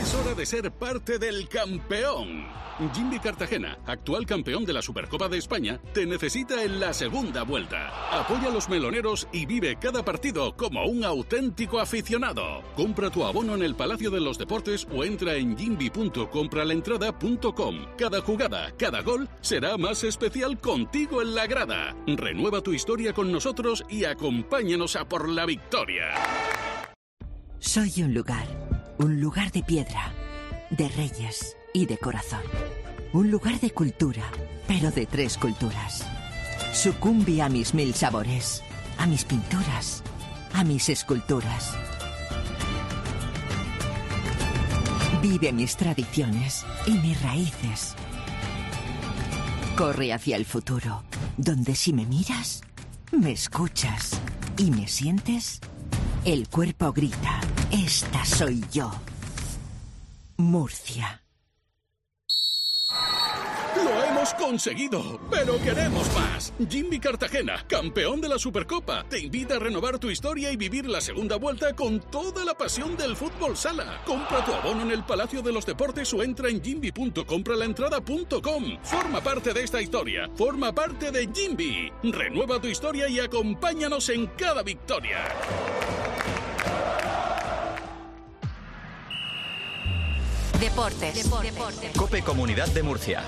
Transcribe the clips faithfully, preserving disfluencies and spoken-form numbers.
Es hora de ser parte del campeón. Jimby Cartagena, actual campeón de la Supercopa de España, te necesita en la segunda vuelta. Apoya a los meloneros y vive cada partido como un auténtico aficionado. Compra tu abono en el Palacio de los Deportes o entra en jimby punto compralaentrada punto com. Cada jugada, cada gol será más especial contigo en la grada. Renueva tu historia con nosotros y acompáñanos a por la victoria. Soy un lugar, un lugar de piedra, de reyes y de corazón. Un lugar de cultura, pero de tres culturas. Sucumbe a mis mil sabores, a mis pinturas, a mis esculturas. Vive mis tradiciones y mis raíces. Corre hacia el futuro, donde si me miras, me escuchas y me sientes, el cuerpo grita, esta soy yo. Murcia. ¡Lo hemos conseguido! ¡Pero queremos más! Jimby Cartagena, campeón de la Supercopa, te invita a renovar tu historia y vivir la segunda vuelta con toda la pasión del fútbol sala. Compra tu abono en el Palacio de los Deportes o entra en jimby punto compralaentrada punto com. Forma parte de esta historia. Forma parte de Jimby. Renueva tu historia y acompáñanos en cada victoria. Deportes. Deportes. COPE Comunidad de Murcia.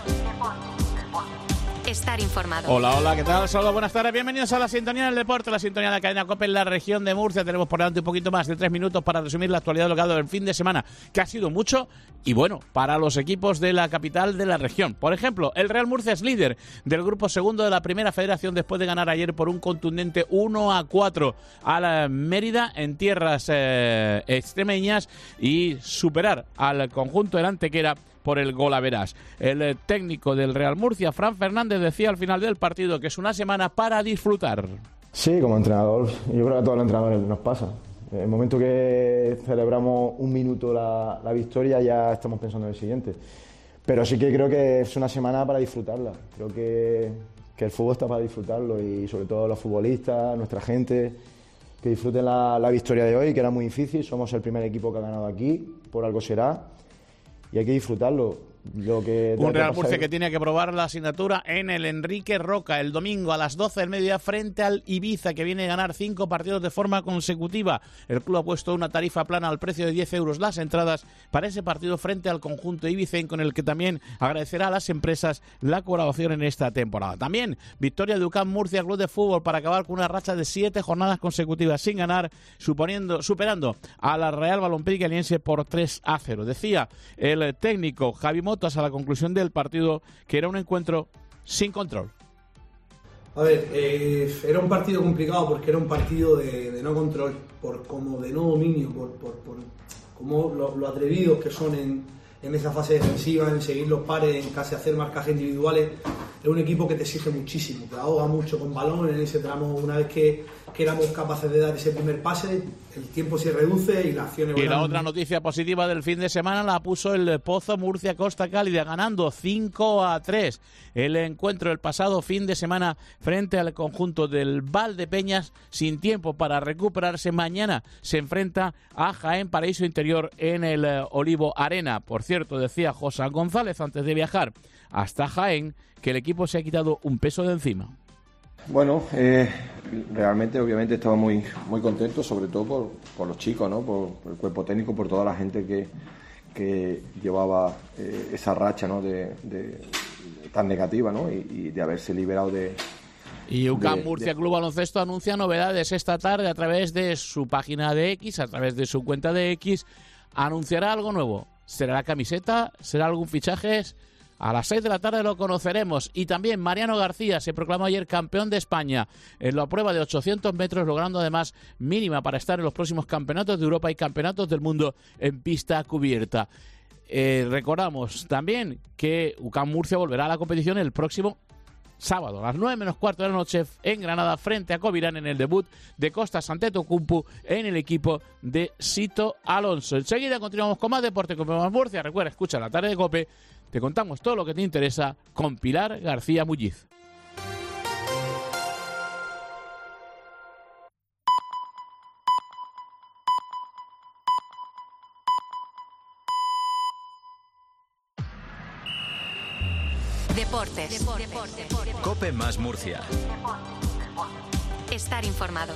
Estar informado. Hola, hola, ¿qué tal? Saludos, buenas tardes. Bienvenidos a la sintonía del deporte, la sintonía de la cadena COPE en la región de Murcia. Tenemos por delante un poquito más de tres minutos para resumir la actualidad local del fin de semana, que ha sido mucho y bueno para los equipos de la capital de la región. Por ejemplo, el Real Murcia es líder del grupo segundo de la Primera Federación después de ganar ayer por un contundente uno a cuatro a la Mérida en tierras eh, extremeñas y superar al conjunto del Antequera por el gol a verás. El técnico del Real Murcia, Fran Fernández, decía al final del partido que es una semana para disfrutar. Sí, como entrenador, yo creo que a todos los entrenadores nos pasa. En el momento que celebramos un minuto la, la victoria ya estamos pensando en el siguiente. Pero sí que creo que es una semana para disfrutarla. Creo que, que el fútbol está para disfrutarlo y sobre todo los futbolistas, nuestra gente, que disfruten la, la victoria de hoy, que era muy difícil. Somos el primer equipo que ha ganado aquí, por algo será. Y hay que disfrutarlo. Lo que un Real Murcia que tiene que probar la asignatura en el Enrique Roca el domingo a las doce del mediodía frente al Ibiza, que viene a ganar cinco partidos de forma consecutiva. El club ha puesto una tarifa plana al precio de diez euros las entradas para ese partido frente al conjunto ibicén, con el que también agradecerá a las empresas la colaboración en esta temporada. También victoria de U C A M Murcia Club de Fútbol para acabar con una racha de siete jornadas consecutivas sin ganar, suponiendo, superando a la Real Balompié Aliense por tres a cero. Decía el técnico Javi Motos a la conclusión del partido que era un encuentro sin control. A ver, eh, era un partido complicado porque era un partido de, de no control, por como de no dominio, por, por, por como lo, lo atrevidos que son en, en esa fase defensiva, en seguir los pares, en casi hacer marcajes individuales. Es un equipo que te exige muchísimo, te ahoga mucho con balón en ese tramo. Una vez que, que éramos capaces de dar ese primer pase, el tiempo se reduce y la acción es... Y la otra noticia positiva del fin de semana la puso el Pozo Murcia Costa Cálida, ganando cinco a tres el encuentro el pasado fin de semana frente al conjunto del Valdepeñas, sin tiempo para recuperarse. Mañana se enfrenta a Jaén Paraíso Interior en el Olivo Arena. Por cierto, decía José González antes de viajar hasta Jaén que el equipo se ha quitado un peso de encima. Bueno, eh, realmente obviamente estaba muy muy contento, sobre todo por, por los chicos, ¿no? Por, por el cuerpo técnico, por toda la gente que, que llevaba eh, esa racha, ¿no? de, de tan negativa, ¿no? Y, y de haberse liberado de... Y U C A M Murcia de... Club Baloncesto anuncia novedades esta tarde a través de su página de X, a través de su cuenta de X. Anunciará algo nuevo. ¿Será la camiseta? ¿Será algún fichaje? A las seis de la tarde lo conoceremos. Y también Mariano García se proclamó ayer campeón de España en la prueba de ochocientos metros, logrando además mínima para estar en los próximos campeonatos de Europa y campeonatos del mundo en pista cubierta. Eh, recordamos también que U C A M Murcia volverá a la competición el próximo sábado a las nueve menos cuarto de la noche en Granada frente a Covirán en el debut de Costas Antetokounmpo en el equipo de Sito Alonso. Enseguida continuamos con más deporte con más Murcia. Recuerda, escucha la tarde de COPE. Te contamos todo lo que te interesa con Pilar García Mulliz. Deportes. Deportes. COPE más Murcia. Estar informado.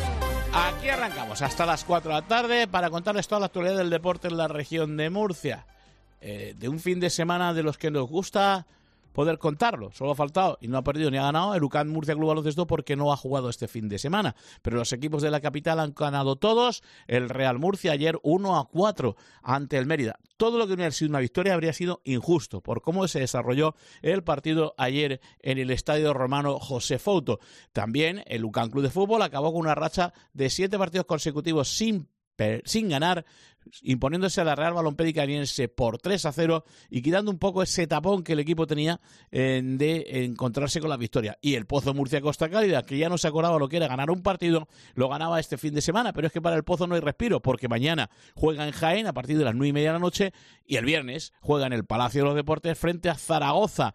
Aquí arrancamos hasta las cuatro de la tarde para contarles toda la actualidad del deporte en la región de Murcia. Eh, de un fin de semana de los que nos gusta poder contarlo. Solo ha faltado, y no ha perdido ni ha ganado, el U C A M Murcia Club Baloncesto porque no ha jugado este fin de semana. Pero los equipos de la capital han ganado todos. El Real Murcia ayer uno a cuatro ante el Mérida. Todo lo que hubiera sido una victoria habría sido injusto por cómo se desarrolló el partido ayer en el Estadio Romano José Fouto. También el U C A M Club de Fútbol acabó con una racha de siete partidos consecutivos sin sin ganar, imponiéndose a la Real Balompédica Caniense por tres a cero y quitando un poco ese tapón que el equipo tenía eh, de encontrarse con la victoria. Y el Pozo Murcia Costa Cálida, que ya no se acordaba lo que era ganar un partido, lo ganaba este fin de semana, pero es que para el Pozo no hay respiro, porque mañana juega en Jaén a partir de las nueve y media de la noche y el viernes juega en el Palacio de los Deportes frente a Zaragoza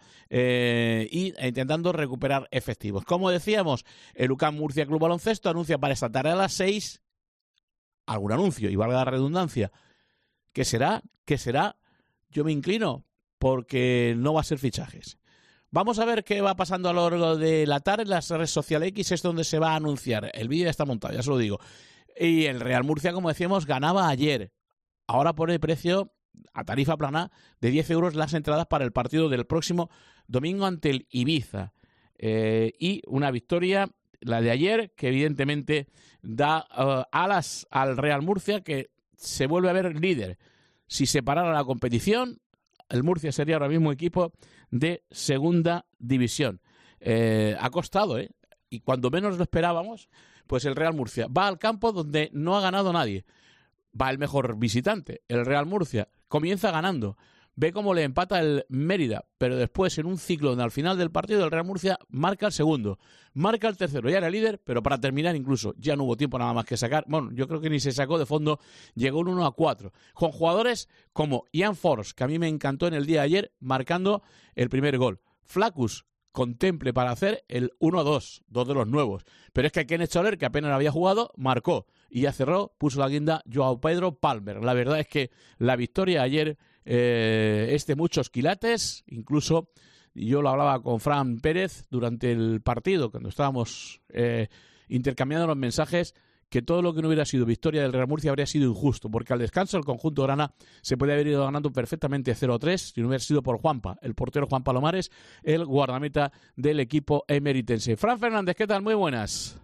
eh, y e intentando recuperar efectivos. Como decíamos, el U C A M Murcia Club Baloncesto anuncia para esta tarde a las seis algún anuncio, y valga la redundancia. ¿Qué será? ¿Qué será? Yo me inclino porque no va a ser fichajes. Vamos a ver qué va pasando a lo largo de la tarde en las redes sociales X, es donde se va a anunciar. El vídeo ya está montado, ya se lo digo. Y el Real Murcia, como decíamos, ganaba ayer. Ahora pone precio a tarifa plana de diez euros las entradas para el partido del próximo domingo ante el Ibiza. Eh, y una victoria, la de ayer, que evidentemente da uh, alas al Real Murcia, que se vuelve a ver líder. Si se parara la competición, el Murcia sería ahora mismo equipo de segunda división. Eh, ha costado, ¿eh? Y cuando menos lo esperábamos, pues el Real Murcia va al campo donde no ha ganado nadie. Va el mejor visitante, el Real Murcia. Comienza ganando. Ve cómo le empata el Mérida, pero después en un ciclo donde al final del partido el Real Murcia marca el segundo, marca el tercero, ya era líder, pero para terminar incluso ya no hubo tiempo nada más que sacar. Bueno, yo creo que ni se sacó de fondo, llegó un uno a cuatro, con jugadores como Ian Force, que a mí me encantó en el día de ayer, marcando el primer gol. Flaccus, contemple para hacer el uno a dos, dos de los nuevos. Pero es que Kenneth Soler, que apenas había jugado, marcó y ya cerró, puso la guinda Joao Pedro Palmer. La verdad es que la victoria ayer eh, es de muchos quilates, incluso yo lo hablaba con Fran Pérez durante el partido, cuando estábamos eh, intercambiando los mensajes, que todo lo que no hubiera sido victoria del Real Murcia habría sido injusto, porque al descanso el conjunto grana se puede haber ido ganando perfectamente cero a tres si no hubiera sido por Juanpa, el portero Juan Palomares, el guardameta del equipo emeritense. Fran Fernández, ¿qué tal? Muy buenas.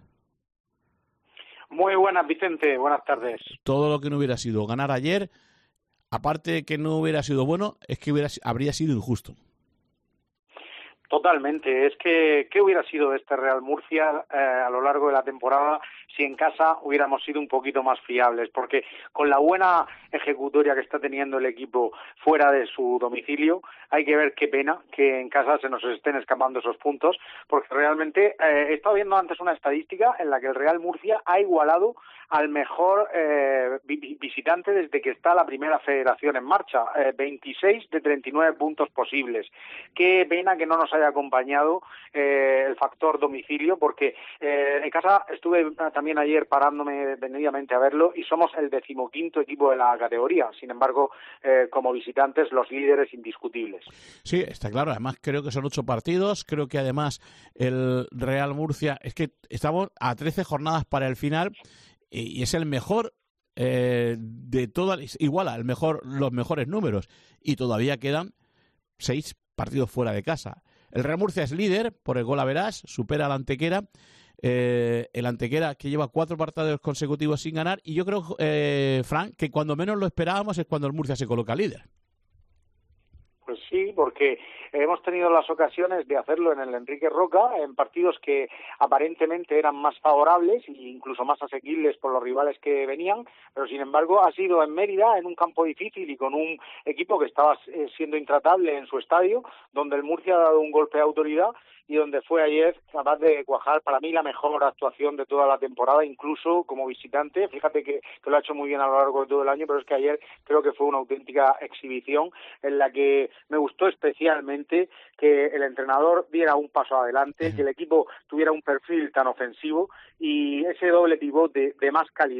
Muy buenas, Vicente. Buenas tardes. Todo lo que no hubiera sido ganar ayer, aparte de que no hubiera sido bueno, es que hubiera, habría sido injusto. Totalmente. Es que, ¿qué hubiera sido este Real Murcia eh, a lo largo de la temporada si en casa hubiéramos sido un poquito más fiables? Porque con la buena ejecutoria que está teniendo el equipo fuera de su domicilio, hay que ver qué pena que en casa se nos estén escapando esos puntos, porque realmente eh, he estado viendo antes una estadística en la que el Real Murcia ha igualado al mejor eh, visitante desde que está la primera federación en marcha, eh, veintiséis de treinta y nueve puntos posibles. Qué pena que no nos haya acompañado eh, el factor domicilio, porque eh, en casa estuve también ayer parándome detenidamente a verlo y somos el decimoquinto equipo de la categoría. Sin embargo, eh, como visitantes, los líderes indiscutibles. Sí, está claro. Además, creo que son ocho partidos. Creo que además el Real Murcia, es que estamos a trece jornadas para el final y es el mejor eh, de todas, iguala el mejor, los mejores números, y todavía quedan seis partidos fuera de casa. El Real Murcia es líder por el gol a verás, supera al Antequera, eh, el Antequera que lleva cuatro partidos consecutivos sin ganar, y yo creo, eh, Frank, que cuando menos lo esperábamos es cuando el Murcia se coloca líder. Pues sí, porque hemos tenido las ocasiones de hacerlo en el Enrique Roca, en partidos que aparentemente eran más favorables e incluso más asequibles por los rivales que venían, pero sin embargo ha sido en Mérida, en un campo difícil y con un equipo que estaba siendo intratable en su estadio, donde el Murcia ha dado un golpe de autoridad y donde fue ayer capaz de cuajar para mí la mejor actuación de toda la temporada, incluso como visitante. Fíjate que, que lo ha hecho muy bien a lo largo de todo el año, pero es que ayer creo que fue una auténtica exhibición en la que me gustó especialmente que el entrenador diera un paso adelante, que el equipo tuviera un perfil tan ofensivo y ese doble pivote de más calidad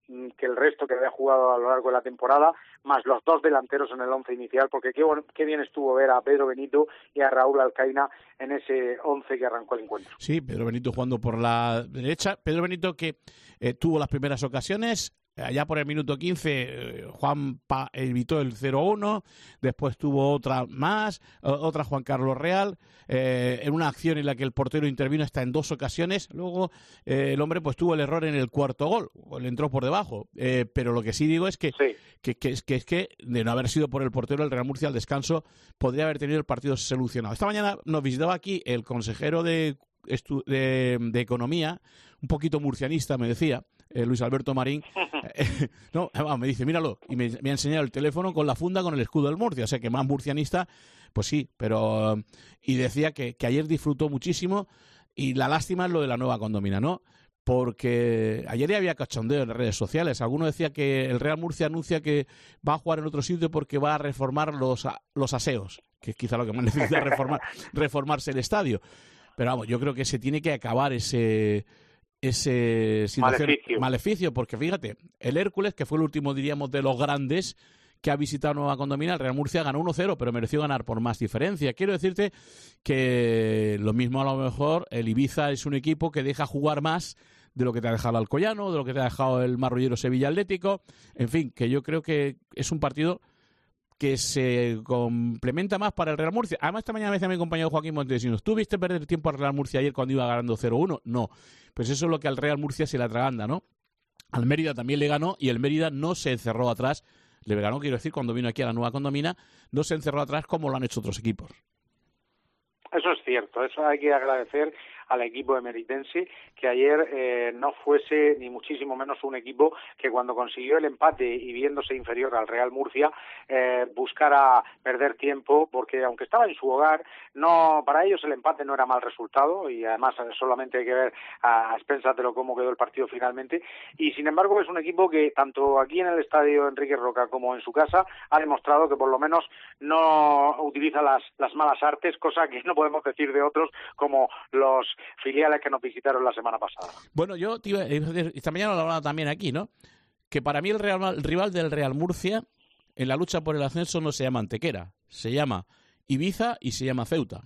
que el resto que había jugado a lo largo de la temporada, más los dos delanteros en el once inicial, porque qué, bueno, qué bien estuvo ver a Pedro Benito y a Raúl Alcaina en ese once que arrancó el encuentro. Sí, Pedro Benito jugando por la derecha. Pedro Benito que eh, tuvo las primeras ocasiones. Allá por el minuto quince, Juan Pa evitó el cero uno, después tuvo otra más, otra Juan Carlos Real, eh, en una acción en la que el portero intervino hasta en dos ocasiones. Luego eh, el hombre pues tuvo el error en el cuarto gol, le entró por debajo. Eh, pero lo que sí digo es que, sí. que, que, que es que de no haber sido por el portero, el Real Murcia al descanso podría haber tenido el partido solucionado. Esta mañana nos visitaba aquí el consejero de, de, de Economía, un poquito murcianista, me decía, Eh, Luis Alberto Marín, eh, no, me dice, míralo, y me, me ha enseñado el teléfono con la funda con el escudo del Murcia, o sea que más murcianista, pues sí, pero y decía que, que ayer disfrutó muchísimo, y la lástima es lo de la nueva condomina, ¿no? Porque ayer ya había cachondeo en redes sociales, alguno decía que el Real Murcia anuncia que va a jugar en otro sitio porque va a reformar los, los aseos, que es quizá lo que más necesita reformar, reformarse el estadio, pero vamos, yo creo que se tiene que acabar ese ese situación, maleficio. maleficio, porque fíjate, el Hércules, que fue el último, diríamos, de los grandes que ha visitado Nueva Condomina, el Real Murcia ganó uno cero, pero mereció ganar por más diferencia. Quiero decirte que lo mismo a lo mejor el Ibiza es un equipo que deja jugar más de lo que te ha dejado el Alcoyano, de lo que te ha dejado el Marrullero Sevilla Atlético, en fin, que yo creo que es un partido que se complementa más para el Real Murcia. Además, esta mañana me decía mi compañero Joaquín Montesinos, ¿tú viste perder tiempo al Real Murcia ayer cuando iba ganando cero uno? No. Pues eso es lo que al Real Murcia se le atraganta, ¿no? Al Mérida también le ganó y el Mérida no se encerró atrás. Le ganó, quiero decir, cuando vino aquí a la Nueva Condomina, no se encerró atrás como lo han hecho otros equipos. Eso es cierto, eso hay que agradecer al equipo emeritense que ayer eh, no fuese ni muchísimo menos un equipo que cuando consiguió el empate y viéndose inferior al Real Murcia eh, buscara perder tiempo, porque aunque estaba en su hogar, no para ellos el empate no era mal resultado y además solamente hay que ver a expensas de lo cómo quedó el partido finalmente, y sin embargo es un equipo que tanto aquí en el estadio Enrique Roca como en su casa ha demostrado que por lo menos no utiliza las, las malas artes, cosa que no podemos decir de otros como los filiales que nos visitaron la semana pasada. Bueno, yo te iba a decir, esta mañana lo hablaba también aquí, ¿no? Que para mí el, Real, el rival del Real Murcia en la lucha por el ascenso no se llama Antequera, se llama Ibiza y se llama Ceuta.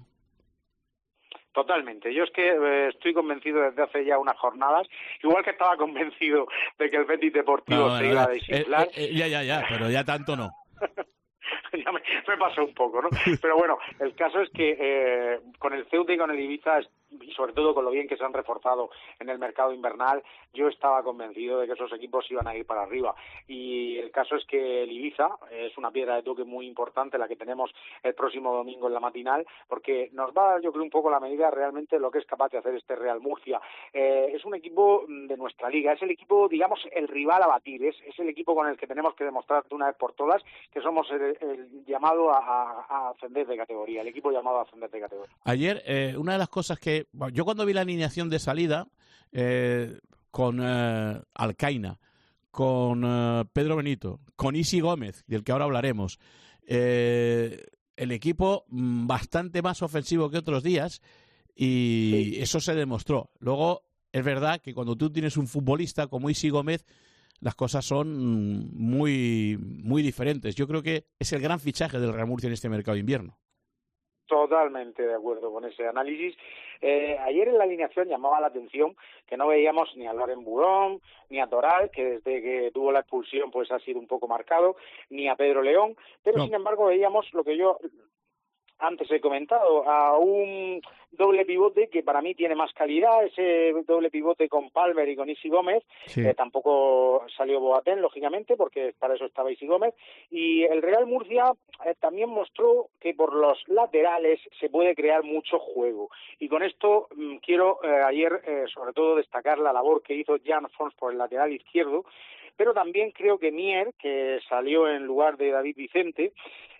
Totalmente. Yo es que eh, estoy convencido desde hace ya unas jornadas, igual que estaba convencido de que el Betis Deportivo no, bueno, se iba a desinflar. Eh, eh, ya, ya, ya, pero ya tanto no. Ya me, me pasó un poco, ¿no? Pero bueno, el caso es que eh, con el Ceuta y con el Ibiza, y sobre todo con lo bien que se han reforzado en el mercado invernal, yo estaba convencido de que esos equipos iban a ir para arriba. Y el caso es que el Ibiza es una piedra de toque muy importante, la que tenemos el próximo domingo en la matinal, porque nos va a dar, yo creo, un poco la medida realmente de lo que es capaz de hacer este Real Murcia. Eh, es un equipo de nuestra liga, es el equipo, digamos, el rival a batir, es, es el equipo con el que tenemos que demostrar de una vez por todas que somos el, el llamado a, a, a ascender de categoría, el equipo llamado a ascender de categoría. Ayer, eh, una de las cosas que... Bueno, yo cuando vi la alineación de salida eh, con eh, Alcaina, con eh, Pedro Benito, con Isi Gómez, del que ahora hablaremos, eh, el equipo bastante más ofensivo que otros días y sí. Eso se demostró. Luego, es verdad que cuando tú tienes un futbolista como Isi Gómez, las cosas son muy, muy diferentes. Yo creo que es el gran fichaje del Real Murcia en este mercado de invierno. Totalmente de acuerdo con ese análisis. Eh, ayer en la alineación llamaba la atención que no veíamos ni a Loren Burón, ni a Toral, que desde que tuvo la expulsión pues ha sido un poco marcado, ni a Pedro León, pero no. Sin embargo veíamos lo que yo antes he comentado, a un doble pivote que para mí tiene más calidad, ese doble pivote con Palmer y con Isi Gómez, sí. eh, tampoco salió Boateng, lógicamente, porque para eso estaba Isi Gómez, y el Real Murcia eh, también mostró que por los laterales se puede crear mucho juego, y con esto mmm, quiero eh, ayer eh, sobre todo destacar la labor que hizo Jan Fons por el lateral izquierdo, pero también creo que Mier, que salió en lugar de David Vicente,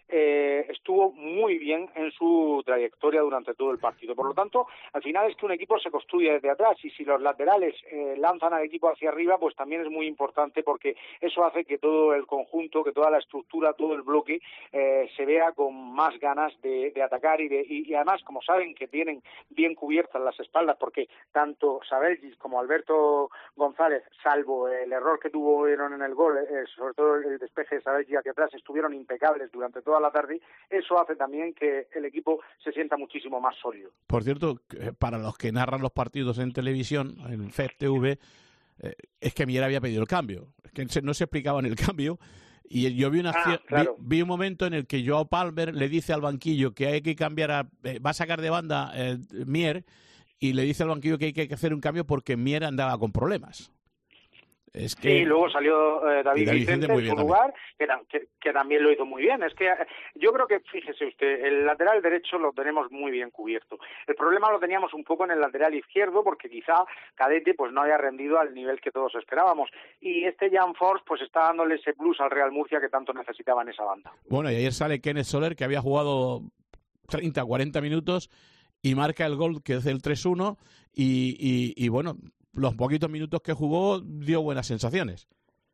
eh, estuvo muy bien en su trayectoria durante todo el partido. Por lo tanto, al final es que un equipo se construye desde atrás, y si los laterales eh, lanzan al equipo hacia arriba, pues también es muy importante, porque eso hace que todo el conjunto, que toda la estructura, todo el bloque eh, se vea con más ganas de, de atacar y, de, y, y además, como saben que tienen bien cubiertas las espaldas, porque tanto Savellis como Alberto González, salvo el error que tuvieron en el gol, eh, sobre todo el despeje de Savellis hacia atrás, estuvieron impecables durante toda la tarde. Eso hace también que el equipo se sienta muchísimo más sólido. Por cierto, para los que narran los partidos en televisión, en F E T V, eh, es que Mier había pedido el cambio, es que no se explicaba en el cambio. Y yo vi, una ah, claro. vi, vi un momento en el que Joao Palmer le dice al banquillo que hay que cambiar, a, eh, va a sacar de banda eh, Mier, y le dice al banquillo que hay que hacer un cambio porque Mier andaba con problemas. Es que... Sí, luego salió eh, David, David Vicente, Vicente en su lugar, que, que, que también lo hizo muy bien. Es que eh, yo creo que, fíjese usted, el lateral derecho lo tenemos muy bien cubierto. El problema lo teníamos un poco en el lateral izquierdo, porque quizá Cadete pues no haya rendido al nivel que todos esperábamos. Y este Jan Force pues está dándole ese plus al Real Murcia que tanto necesitaba en esa banda. Bueno, y ayer sale Kenneth Soler, que había jugado treinta, cuarenta minutos, y marca el gol, que es el tres uno, y, y, y bueno... los poquitos minutos que jugó dio buenas sensaciones.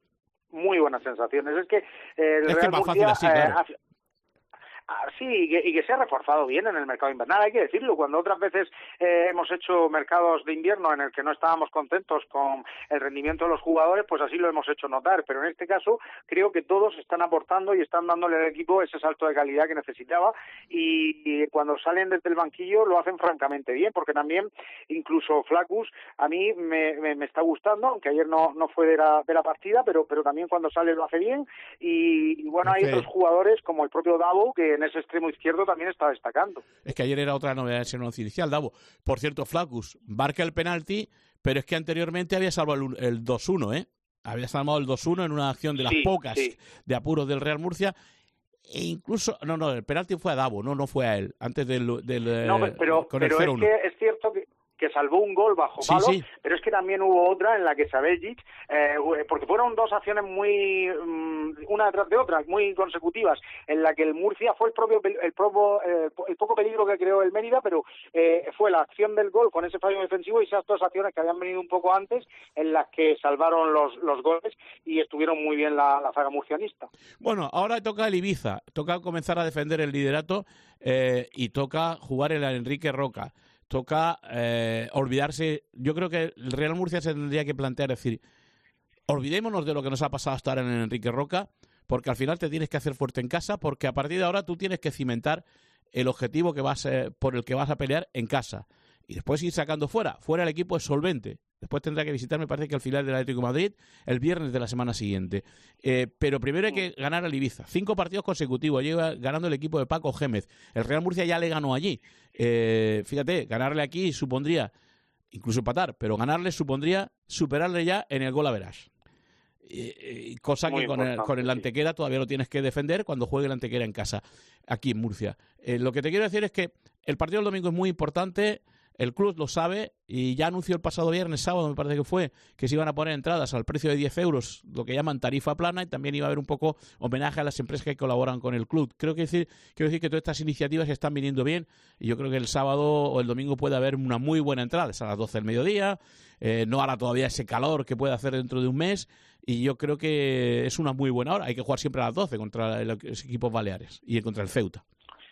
Muy buenas sensaciones. Es que eh, el es Real que es más Murcia, fácil así, claro. Eh, Ah, sí, y que, y que se ha reforzado bien en el mercado invernal, hay que decirlo. Cuando otras veces eh, hemos hecho mercados de invierno en el que no estábamos contentos con el rendimiento de los jugadores, pues así lo hemos hecho notar. Pero en este caso creo que todos están aportando y están dándole al equipo ese salto de calidad que necesitaba, y, y cuando salen desde el banquillo lo hacen francamente bien, porque también incluso Flaccus a mí me, me, me está gustando, aunque ayer no, no fue de la, de la partida, pero, pero también cuando sale lo hace bien. Y, y bueno, hay okay. otros jugadores como el propio Davo, que en ese extremo izquierdo también está destacando. Es que ayer era otra novedad en ese once inicial, Davo. Por cierto, Flaccus marca el penalti, pero es que anteriormente había salvado el, el dos uno, ¿eh? Había salvado el dos uno en una acción de las sí, pocas sí. de apuros del Real Murcia. E incluso, no, no, el penalti fue a Davo, no, no fue a él, antes del, del no, pero, con pero el cero uno. Es que es cierto que que salvó un gol bajo sí, palo, sí. pero es que también hubo otra en la que Saveljic, eh, porque fueron dos acciones muy, um, una detrás de otra, muy consecutivas, en la que el Murcia fue el propio, el, propio, eh, el poco peligro que creó el Mérida, pero eh, fue la acción del gol con ese fallo defensivo y esas dos acciones que habían venido un poco antes, en las que salvaron los, los goles y estuvieron muy bien la, la zaga murcianista. Bueno, ahora toca el Ibiza, toca comenzar a defender el liderato eh, y toca jugar el Enrique Roca. Toca eh, olvidarse. Yo creo que el Real Murcia se tendría que plantear, decir, olvidémonos de lo que nos ha pasado hasta ahora en el Enrique Roca, porque al final te tienes que hacer fuerte en casa, porque a partir de ahora tú tienes que cimentar el objetivo que vas eh, por el que vas a pelear en casa. Y después ir sacando fuera. Fuera el equipo es solvente. Después tendrá que visitar, me parece que al final del Atlético de Madrid, el viernes de la semana siguiente. Eh, pero primero hay que ganar al Ibiza. Cinco partidos consecutivos. Lleva ganando el equipo de Paco Gémez. El Real Murcia ya le ganó allí. Eh, fíjate, ganarle aquí supondría, incluso empatar, pero ganarle supondría superarle ya en el gol a verás. Eh, cosa Muy que con el, con el Antequera todavía lo tienes que defender cuando juegue el Antequera en casa, aquí en Murcia. Eh, lo que te quiero decir es que el partido del domingo es muy importante. El club lo sabe y ya anunció el pasado viernes, sábado me parece que fue, que se iban a poner entradas al precio de diez euros, lo que llaman tarifa plana, y también iba a haber un poco homenaje a las empresas que colaboran con el club. Creo que decir, quiero decir que todas estas iniciativas están viniendo bien y yo creo que el sábado o el domingo puede haber una muy buena entrada. Es a las doce del mediodía, eh, no hará todavía ese calor que puede hacer dentro de un mes y yo creo que es una muy buena hora. Hay que jugar siempre a las doce contra los equipos baleares y contra el Ceuta.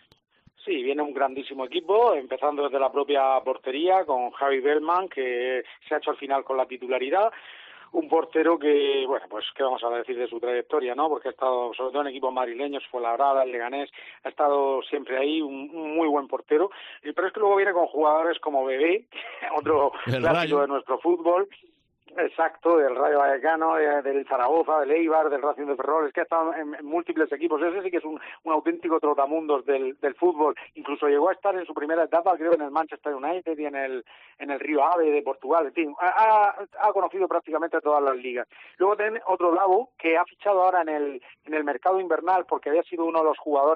Sí, viene un grandísimo equipo, empezando desde la propia portería con Javi Bellman, que se ha hecho al final con la titularidad. Un portero que, bueno, pues qué vamos a decir de su trayectoria, ¿no? Porque ha estado, sobre todo en equipos madrileños, Fuenlabrada, el Leganés, ha estado siempre ahí, un, un muy buen portero. Pero es que luego viene con jugadores como Bebé, otro el clásico Rayo. de nuestro fútbol. Exacto, del Rayo Vallecano, de, del Zaragoza, del Eibar, del Racing de Ferrol, es que ha estado en, en múltiples equipos. Ese sí que es un, un auténtico trotamundos del, del fútbol. Incluso llegó a estar en su primera etapa, creo, en el Manchester United y en el en el Río Ave de Portugal. En fin, ha, ha conocido prácticamente todas las ligas. Luego tiene otro Davo que ha fichado ahora en el en el mercado invernal porque había sido uno de los jugadores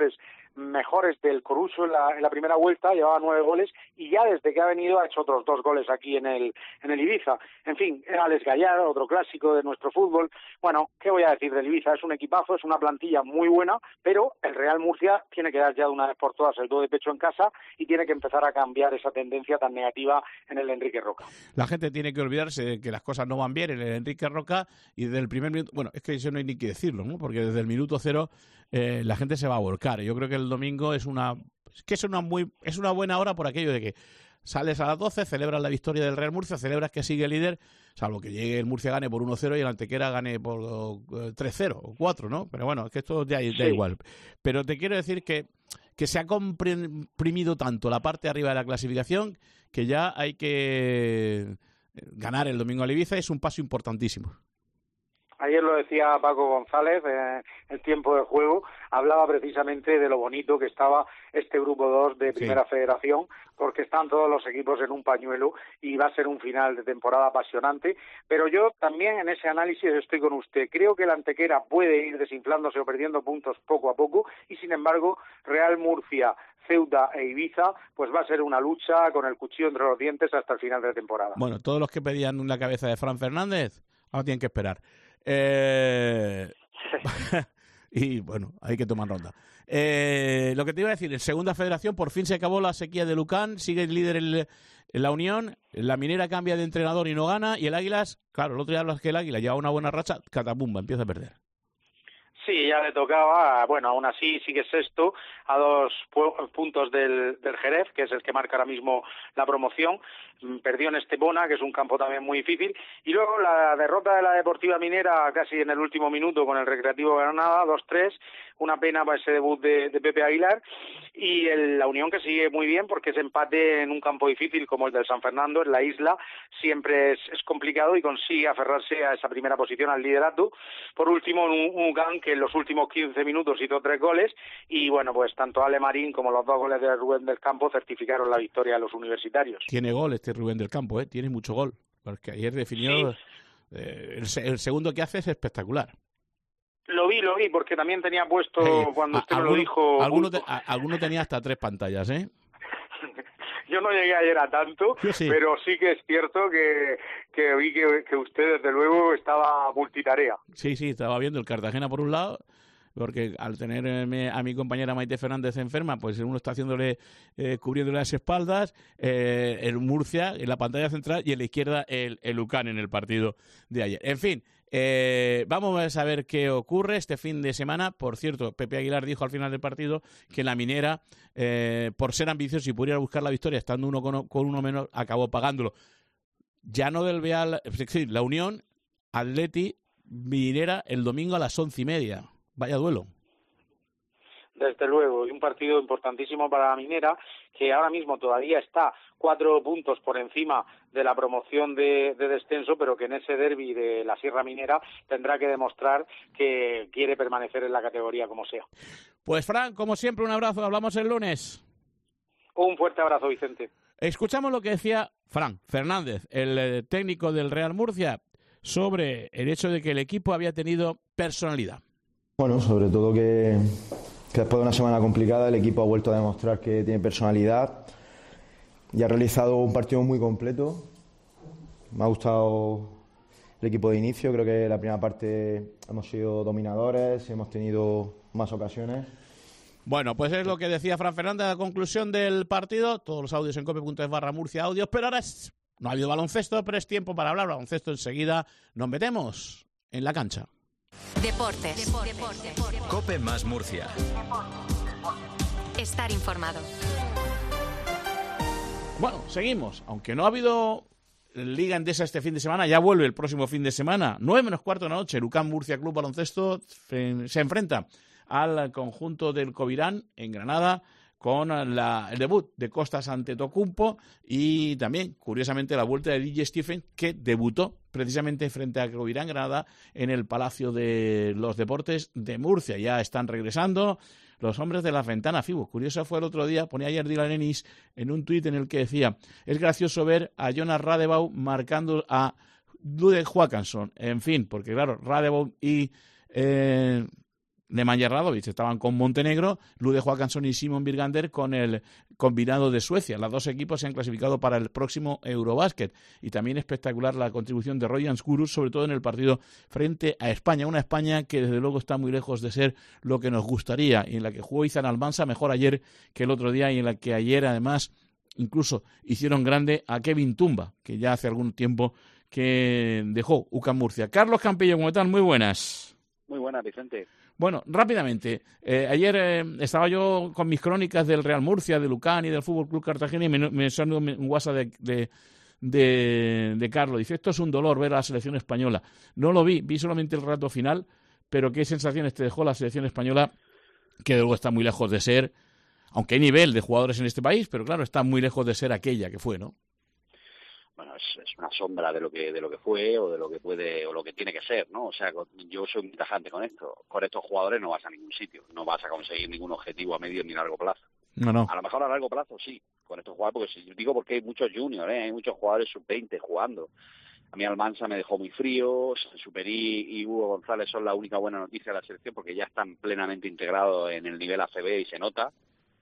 mejores del Coruso en la, en la primera vuelta, llevaba nueve goles y ya desde que ha venido ha hecho otros dos goles aquí en el en el Ibiza. En fin, Alex Gallardo, otro clásico de nuestro fútbol. Bueno, ¿qué voy a decir del Ibiza? Es un equipazo, es una plantilla muy buena, pero el Real Murcia tiene que dar ya de una vez por todas el do de pecho en casa y tiene que empezar a cambiar esa tendencia tan negativa en el Enrique Roca. La gente tiene que olvidarse de que las cosas no van bien en el Enrique Roca y desde el primer minuto, bueno, es que eso no hay ni que decirlo, ¿no? Porque desde el minuto cero eh, la gente se va a volcar. Yo creo que el domingo es una es que es una muy es una buena hora por aquello de que sales a las doce, celebras la victoria del Real Murcia, celebras que sigue líder, salvo que llegue el Murcia gane por uno cero y el Antequera gane por tres cero o cuatro, ¿no? Pero bueno, es que esto ya da sí. igual. Pero te quiero decir que que se ha comprimido tanto la parte de arriba de la clasificación que ya hay que ganar el domingo al Ibiza, es un paso importantísimo. Ayer lo decía Paco González, eh, el tiempo de juego, hablaba precisamente de lo bonito que estaba este grupo dos de Primera sí. Federación, porque están todos los equipos en un pañuelo y va a ser un final de temporada apasionante, pero yo también en ese análisis estoy con usted. Creo que el Antequera puede ir desinflándose o perdiendo puntos poco a poco y sin embargo Real Murcia, Ceuta e Ibiza, pues va a ser una lucha con el cuchillo entre los dientes hasta el final de la temporada. Bueno, todos los que pedían la cabeza de Fran Fernández, ahora tienen que esperar. Eh... y bueno, hay que tomar ronda. Eh, lo que te iba a decir, en Segunda Federación por fin se acabó la sequía de Lucan, sigue el líder en, en la Unión, la Minera cambia de entrenador y no gana, y el Águilas, claro, el otro día hablas que el Águila lleva una buena racha, catapumba, empieza a perder. Sí, ya le tocaba, bueno, aún así sigue sexto a dos pu- puntos del, del Jerez, que es el que marca ahora mismo la promoción. Perdió en Estepona, que es un campo también muy difícil, y luego la derrota de la Deportiva Minera casi en el último minuto con el Recreativo Granada, dos tres, una pena para ese debut de, de Pepe Aguilar, y el, la Unión que sigue muy bien porque ese empate en un campo difícil como el del San Fernando, en la isla, siempre es, es complicado y consigue aferrarse a esa primera posición, al liderato. Por último, un, un Ucán que en los últimos quince minutos hizo tres goles, y bueno, pues tanto Ale Marín como los dos goles de Rubén del Campo certificaron la victoria de los universitarios. Tiene gol este Rubén del Campo, ¿eh? Tiene mucho gol, porque ayer definió, sí. eh, el, el segundo que hace es espectacular. Lo vi, lo vi, porque también tenía puesto, eh, cuando usted me lo dijo... Alguno, te, a, alguno tenía hasta tres pantallas, ¿eh? Yo no llegué ayer a tanto, sí. pero sí que es cierto que, que vi que, que usted, desde luego, estaba multitarea. Sí, sí, estaba viendo el Cartagena por un lado, porque al tener a mi compañera Maite Fernández enferma, pues uno está haciéndole, eh, cubriéndole las espaldas, eh, el Murcia en la pantalla central y en la izquierda el, el Ucán en el partido de ayer. En fin, eh, vamos a ver qué ocurre este fin de semana. Por cierto, Pepe Aguilar dijo al final del partido que la Minera, eh, por ser ambicioso y por ir a buscar la victoria estando uno con, con uno menos, acabó pagándolo. Ya no del Real, es decir, la Unión, Atleti, Minera el domingo a las once y media. Vaya duelo. Desde luego, y un partido importantísimo para la Minera, que ahora mismo todavía está cuatro puntos por encima de la promoción de, de descenso, pero que en ese derbi de la Sierra Minera tendrá que demostrar que quiere permanecer en la categoría como sea. Pues Fran, como siempre, un abrazo, hablamos el lunes. Un fuerte abrazo, Vicente. Escuchamos lo que decía Fran Fernández, el técnico del Real Murcia, sobre el hecho de que el equipo había tenido personalidad. Bueno, sobre todo que, que después de una semana complicada el equipo ha vuelto a demostrar que tiene personalidad y ha realizado un partido muy completo. Me ha gustado el equipo de inicio, creo que la primera parte hemos sido dominadores, hemos tenido más ocasiones. Bueno, pues es lo que decía Fran Fernández a la conclusión del partido. Todos los audios en cope punto es barra Murcia audios, pero ahora es, no ha habido baloncesto, pero es tiempo para hablar baloncesto. Enseguida nos metemos en la cancha. Deportes. Deportes. Deportes. Cope más Murcia. Estar informado. Bueno, seguimos. Aunque no ha habido Liga Endesa este fin de semana, ya vuelve el próximo fin de semana. nueve menos cuarto de la noche, Lucan Murcia Club Baloncesto se enfrenta al conjunto del Covirán en Granada con la, el debut de Costas Antetokounmpo y también, curiosamente, la vuelta de D J Stephen, que debutó precisamente frente a Covirán Granada en el Palacio de los Deportes de Murcia. Ya están regresando los hombres de la Ventana FIBO. Curioso fue el otro día, ponía ayer Dylan Ennis en un tuit en el que decía: es gracioso ver a Jonas Radebau marcando a Ludek Johansson. En fin, porque claro, Radebau y... Eh, Nemanja Radovic estaban con Montenegro, Lude Håkansson y Simon Birgander con el combinado de Suecia. Los dos equipos se han clasificado para el próximo Eurobásquet. Y también espectacular la contribución de Rojan Skurus, sobre todo en el partido frente a España. Una España que desde luego está muy lejos de ser lo que nos gustaría, y en la que jugó Izan Almansa mejor ayer que el otro día, y en la que ayer además incluso hicieron grande a Kevin Tumba, que ya hace algún tiempo que dejó UCAM Murcia. Carlos Campillo, ¿cómo están? Muy buenas. Muy buenas, Vicente. Bueno, rápidamente, eh, ayer eh, estaba yo con mis crónicas del Real Murcia, de Lucán y del Fútbol Club Cartagena, y me, me sonó un WhatsApp de, de, de, de Carlos. Dice, esto es un dolor ver a la selección española. No lo vi, vi solamente el rato final, pero qué sensaciones te dejó la selección española, que luego está muy lejos de ser, aunque hay nivel de jugadores en este país, pero claro, está muy lejos de ser aquella que fue, ¿no? Bueno, es, es una sombra de lo que de lo que fue o de lo que puede o lo que tiene que ser, ¿no? O sea, yo soy muy tajante con esto. Con estos jugadores no vas a ningún sitio, no vas a conseguir ningún objetivo a medio ni largo plazo. No, no. A lo mejor a largo plazo sí, con estos jugadores, porque yo digo porque hay muchos juniors, ¿eh? Hay muchos jugadores sub veinte jugando. A mí Almansa me dejó muy frío, Superí y Hugo González son la única buena noticia de la selección porque ya están plenamente integrados en el nivel A C B y se nota.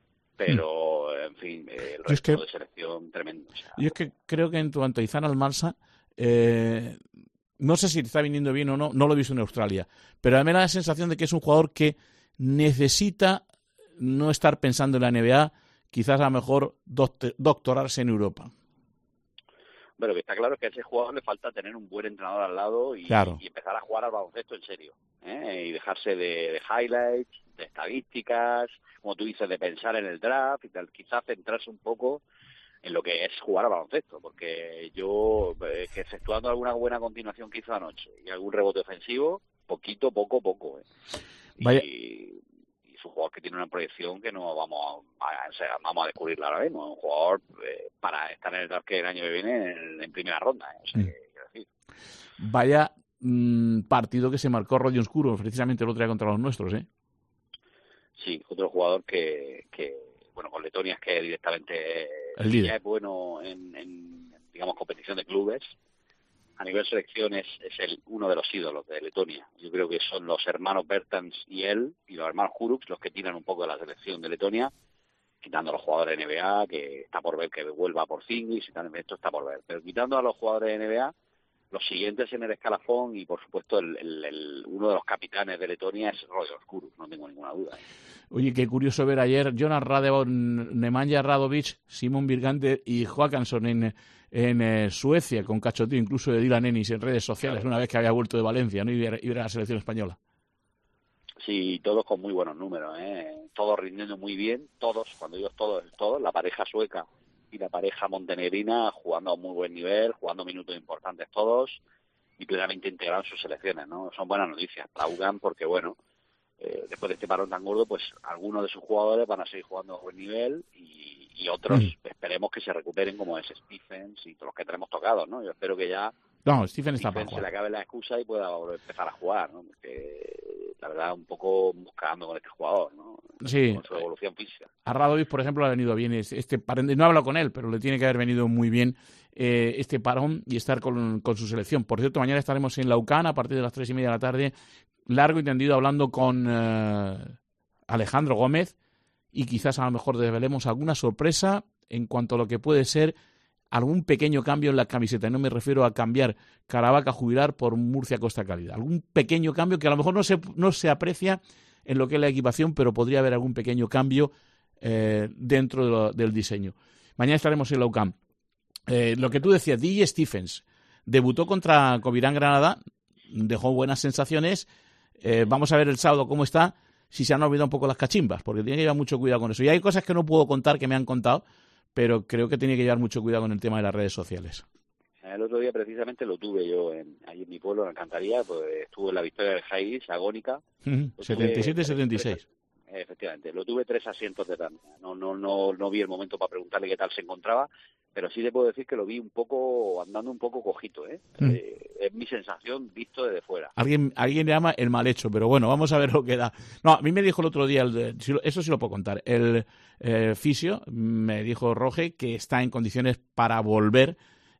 Pero, en fin, el resto es que, de selección tremendo. O sea, yo es que creo que en cuanto a Izan Almansa, eh, no sé si te está viniendo bien o no, no lo he visto en Australia, pero a mí me da la sensación de que es un jugador que necesita no estar pensando en la N B A, quizás a lo mejor doct- doctorarse en Europa. Pero lo que está claro es que a ese jugador le falta tener un buen entrenador al lado y, claro. y empezar a jugar al baloncesto en serio, ¿eh? Y dejarse de, de highlights, de estadísticas, como tú dices, de pensar en el draft y tal, quizás centrarse un poco en lo que es jugar al baloncesto, porque yo, eh, que exceptuando alguna buena continuación que hizo anoche y algún rebote ofensivo, poquito, poco, poco, ¿eh? Vaya. Y, y es un jugador que tiene una proyección que no vamos a, a, o sea, vamos a descubrirla ahora mismo, es un jugador eh, para estar en el draft que el año que viene en, en primera ronda, ¿eh? O sea, mm. que, quiero decir. Vaya mmm, partido que se marcó Rojan Skurus, precisamente el otro día contra los nuestros, ¿eh? Sí, otro jugador que, que bueno, con Letonia es que directamente el líder. Ya es bueno en, en, digamos, competición de clubes. A nivel selección es, es el, uno de los ídolos de Letonia. Yo creo que son los hermanos Bertans y él, y los hermanos Huruks, los que tiran un poco de la selección de Letonia, quitando a los jugadores de N B A, que está por ver que vuelva por Porzingis, y tal, esto está por ver. Pero quitando a los jugadores de N B A, los siguientes en el escalafón y, por supuesto, el, el, el, uno de los capitanes de Letonia es Rojan Skurus, no tengo ninguna duda. Oye, qué curioso ver ayer Jonas Radevon, Nemanja Radovic, Simon Birgander y Håkansson en, en eh, Suecia, con cachoteo incluso de Dylan Ennis en redes sociales, claro. Una vez que había vuelto de Valencia, ¿no? Y ver, y ver a la selección española. Sí, todos con muy buenos números, ¿eh? Todos rindiendo muy bien, todos, cuando digo todos, todos, la pareja sueca y la pareja montenegrina jugando a un muy buen nivel, jugando minutos importantes todos y plenamente integrados en sus selecciones, ¿no? Son buenas noticias para UCAM porque, bueno, eh, después de este parón tan gordo, pues algunos de sus jugadores van a seguir jugando a buen nivel y, y otros mm. esperemos que se recuperen como es Stephens y todos los que tenemos tocados, ¿no? Yo espero que ya no, Stephen está Stephen se le acabe la excusa y pueda empezar a jugar, ¿no? Porque la verdad un poco buscando con este jugador, ¿no? Sí. Con su evolución física. A Radovic, por ejemplo, le ha venido bien este parón. No he hablado con él, pero le tiene que haber venido muy bien eh, este parón y estar con, con su selección. Por cierto, mañana estaremos en Laucán a partir de las tres y media de la tarde, largo y tendido, hablando con eh, Alejandro Gómez y quizás a lo mejor desvelemos alguna sorpresa en cuanto a lo que puede ser algún pequeño cambio en la camiseta. Y no me refiero a cambiar Caravaca Jubilar por Murcia Costa Cálida. Algún pequeño cambio que a lo mejor no se, no se aprecia en lo que es la equipación, pero podría haber algún pequeño cambio eh, dentro de lo, del diseño. Mañana estaremos en la U C A M. Eh, lo que tú decías, D J Stephens debutó contra Covirán Granada, dejó buenas sensaciones. Eh, vamos a ver el sábado cómo está, si se han olvidado un poco las cachimbas, porque tiene que llevar mucho cuidado con eso. Y hay cosas que no puedo contar que me han contado, pero creo que tiene que llevar mucho cuidado con el tema de las redes sociales. El otro día precisamente lo tuve yo en, ahí en mi pueblo, en Alcantarilla, pues estuve en la victoria del Jaiz, agónica. Uh-huh. setenta y siete setenta y seis. Efectivamente, lo tuve tres asientos de tanda. No, no, no, no vi el momento para preguntarle qué tal se encontraba, pero sí te puedo decir que lo vi un poco, andando un poco cojito, ¿eh? Mm. eh es mi sensación visto desde fuera. Alguien, alguien le llama el mal hecho, pero bueno, vamos a ver lo que da. No, a mí me dijo el otro día, el, eso sí lo puedo contar, el eh, fisio me dijo, Roge, que está en condiciones para volver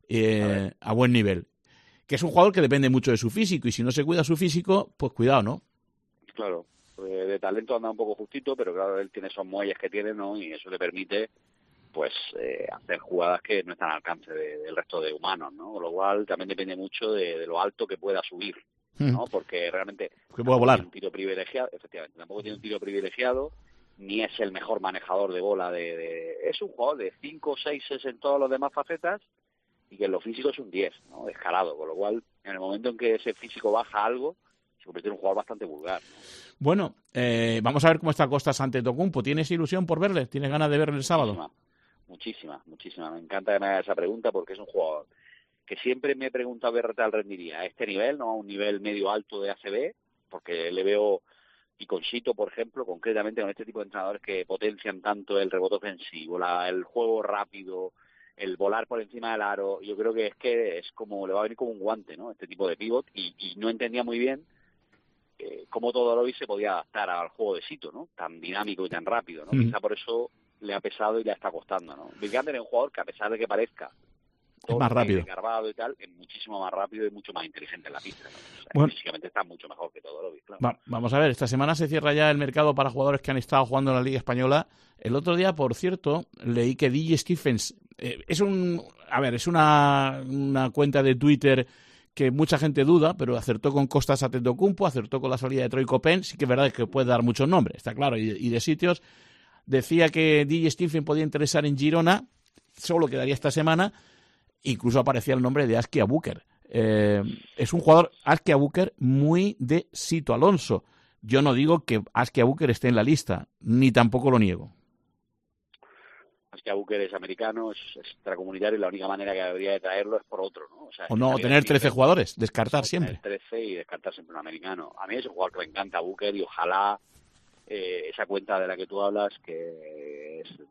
eh, a, a buen nivel. Que es un jugador que depende mucho de su físico, y si no se cuida su físico, pues cuidado, ¿no? Claro. Eh, de talento anda un poco justito, pero claro, él tiene esos muelles que tiene, ¿no? Y eso le permite pues eh, hacer jugadas que no están al alcance de, del resto de humanos, ¿no? Con lo cual también depende mucho de, de lo alto que pueda subir, ¿no? Porque realmente que pueda volar. Tiene un tiro privilegiado, efectivamente, tampoco tiene un tiro privilegiado, ni es el mejor manejador de bola de, de... es un jugador de cinco o seis en todas las demás facetas y que en lo físico es un diez, ¿no? Descarado, con lo cual en el momento en que ese físico baja algo se convierte en un jugador bastante vulgar, ¿no? Bueno, eh, vamos a ver cómo está Costas Antetokounmpo. ¿Tienes ilusión por verle? ¿Tienes ganas de verle el sábado? Muchísima, muchísima, muchísima. Me encanta que me hagas esa pregunta porque es un jugador que siempre me he preguntado qué tal rendiría a este nivel, no a un nivel medio alto de A C B, porque le veo, y con Sito, por ejemplo, concretamente con este tipo de entrenadores que potencian tanto el rebote ofensivo, la, el juego rápido, el volar por encima del aro, yo creo que es que es como, le va a venir como un guante, ¿no? Este tipo de pivot, y, y no entendía muy bien eh, cómo Todorovic se podía adaptar al juego de Sito, ¿no? Tan dinámico y tan rápido, ¿no? Mm. Quizá por eso le ha pesado y le está costando, ¿no? Bill Gander es un jugador que, a pesar de que parezca es más rápido, y tal, es muchísimo más rápido y mucho más inteligente en la pista, ¿no? O sea, bueno, físicamente está mucho mejor que Todorovic, claro. Va, vamos a ver, esta semana se cierra ya el mercado para jugadores que han estado jugando en la Liga Española. El otro día, por cierto, leí que D J Stephens eh, es un, a ver, es una, una cuenta de Twitter que mucha gente duda, pero acertó con Costas Antetokounmpo, acertó con la salida de Troy Copen. Sí que es verdad que puede dar muchos nombres, está claro, y, y de sitios. Decía que D J Stephens podía interesar en Girona, solo quedaría esta semana. Incluso aparecía el nombre de Askia Booker. Eh, es un jugador, Askia Booker, muy de Sito Alonso. Yo no digo que Askia Booker esté en la lista, ni tampoco lo niego. Askia Booker es americano, es extracomunitario, y la única manera que habría de traerlo es por otro, ¿no? O, sea, o no, tener trece jugadores, descartar siempre. Tener trece y descartar siempre un americano. A mí es un jugador que me encanta, Booker, y ojalá eh, esa cuenta de la que tú hablas, que es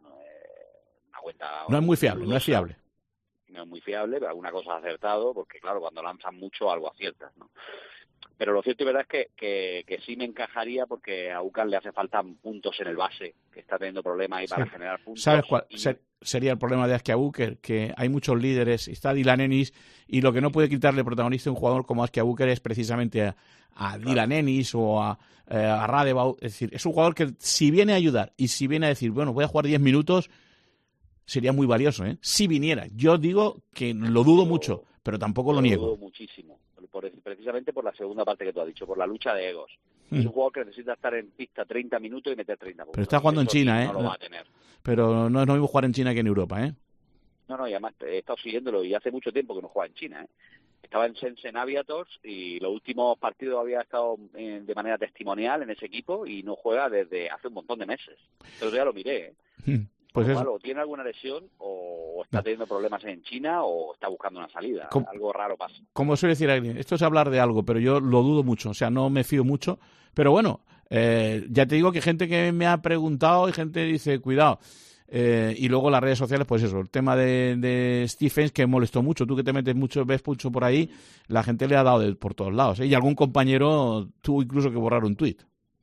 eh, una cuenta... No es muy fiable, no es fiable. No es muy fiable, pero alguna cosa ha acertado, porque claro, cuando lanzan mucho algo aciertas, ¿no? Pero lo cierto y verdad es que, que, que sí me encajaría, porque a UCAN le hace falta puntos en el base, que está teniendo problemas ahí para sí. generar puntos. ¿Sabes cuál y... ser, sería el problema de Askia Booker? Que hay muchos líderes, está Dylan Ennis, y lo que no puede quitarle protagonista a un jugador como Askia Booker es precisamente a, a claro. Dylan Ennis o a, eh, a Radebaugh. Es decir, es un jugador que si viene a ayudar y si viene a decir, bueno, voy a jugar diez minutos, sería muy valioso, ¿eh? Si viniera. Yo digo que lo dudo mucho, pero tampoco lo, lo niego. Lo dudo muchísimo, por, precisamente por la segunda parte que tú has dicho, por la lucha de egos. Mm. Es un jugador que necesita estar en pista treinta minutos y meter treinta puntos. Pero está jugando en China, ¿eh? No lo va a tener. Pero no es lo mismo jugar en China que en Europa, ¿eh? No, no, y además he estado siguiéndolo y hace mucho tiempo que no juega en China, ¿eh? Estaba en Shenzhen Aviators y los últimos partidos había estado eh, de manera testimonial en ese equipo y no juega desde hace un montón de meses. Pero ya lo miré, ¿eh? Mm. Pues es... O tiene alguna lesión o está teniendo problemas en China o está buscando una salida. ¿Cómo? Algo raro pasa. Como suele decir alguien, esto es hablar de algo, pero yo lo dudo mucho, o sea, no me fío mucho. Pero bueno, eh, ya te digo que gente que me ha preguntado y gente dice, cuidado. Eh, y luego las redes sociales, pues eso, el tema de, de Stephens que molestó mucho. Tú que te metes mucho, ves mucho por ahí, la gente le ha dado de, por todos lados, ¿eh? Y algún compañero tuvo incluso que borrar un tuit.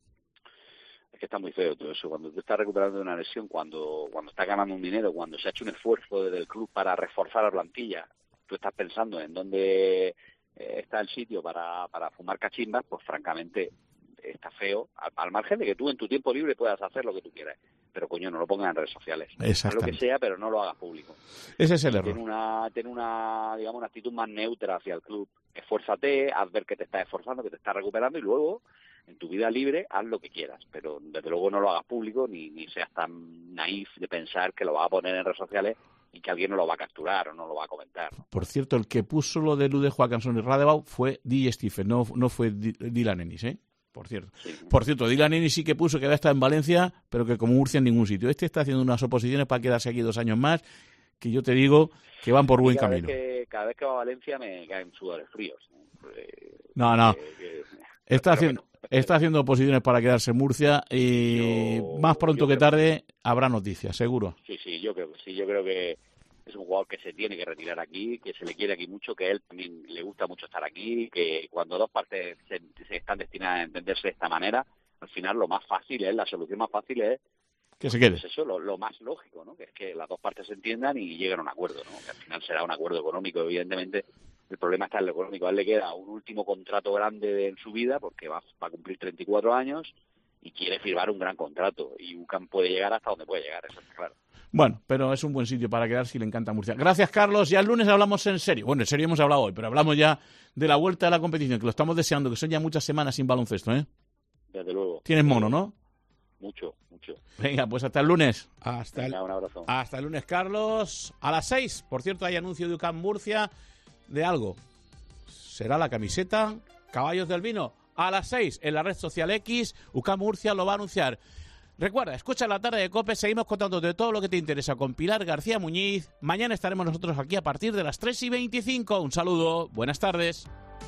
Es que está muy feo todo eso. Cuando tú estás recuperando de una lesión, cuando cuando estás ganando un dinero, cuando se ha hecho un esfuerzo desde el club para reforzar la plantilla, tú estás pensando en dónde eh, está el sitio para, para fumar cachimbas, pues francamente está feo, al, al margen de que tú en tu tiempo libre puedas hacer lo que tú quieras. Pero coño, no lo pongas en redes sociales. Haz lo que sea, pero no lo hagas público. Ese es el error. Ten una, ten una, digamos, una actitud más neutra hacia el club. Esfuérzate, haz ver que te estás esforzando, que te estás recuperando y luego en tu vida libre haz lo que quieras, pero desde luego no lo hagas público ni, ni seas tan naif de pensar que lo vas a poner en redes sociales y que alguien no lo va a capturar o no lo va a comentar. Por cierto, el que puso lo de Lude Joaquinson y Radebaugh fue D J Stephen, no, no fue Dylan Ennis, ¿eh? Por cierto. Sí. Por cierto, Dylan Ennis sí que puso que había estado en Valencia, pero que como Murcia en ningún sitio. Este está haciendo unas oposiciones para quedarse aquí dos años más, que yo te digo que van por buen cada camino. Vez que, cada vez que va a Valencia me caen sudores fríos. Eh, no, no. Que, que, está haciendo... No. Está haciendo oposiciones para quedarse en Murcia y yo, más pronto que tarde que... habrá noticias, seguro. Sí, sí, yo creo que sí. Yo creo que es un jugador que se tiene que retirar aquí, que se le quiere aquí mucho, que a él también le gusta mucho estar aquí, que cuando dos partes se, se están destinadas a entenderse de esta manera, al final lo más fácil es, la solución más fácil es que se quede. Pues eso, lo, lo más lógico, ¿no? Que es que las dos partes se entiendan y lleguen a un acuerdo, ¿no? Que al final será un acuerdo económico, evidentemente. El problema está en lo económico. A él le queda un último contrato grande de, en su vida, porque va, va a cumplir treinta y cuatro años, y quiere firmar un gran contrato. Y UCAM puede llegar hasta donde puede llegar, eso está claro. Bueno, pero es un buen sitio para quedar si le encanta Murcia. Gracias, Carlos. Ya el lunes hablamos en serio. Bueno, en serio hemos hablado hoy, pero hablamos ya de la vuelta de la competición, que lo estamos deseando, que son ya muchas semanas sin baloncesto, ¿eh? Desde luego. Tienes mono, ¿no? Mucho, mucho. Venga, pues hasta el lunes. Hasta el, Venga, un abrazo. Hasta el lunes, Carlos. A las seis, por cierto, hay anuncio de UCAM Murcia de algo. Será la camiseta Caballos del Vino. A las seis, en la red social X, UCAM Murcia lo va a anunciar. Recuerda, escucha la tarde de COPE, seguimos contando de todo lo que te interesa con Pilar García Muñiz. Mañana estaremos nosotros aquí a partir de las tres y veinticinco. Un saludo, buenas tardes.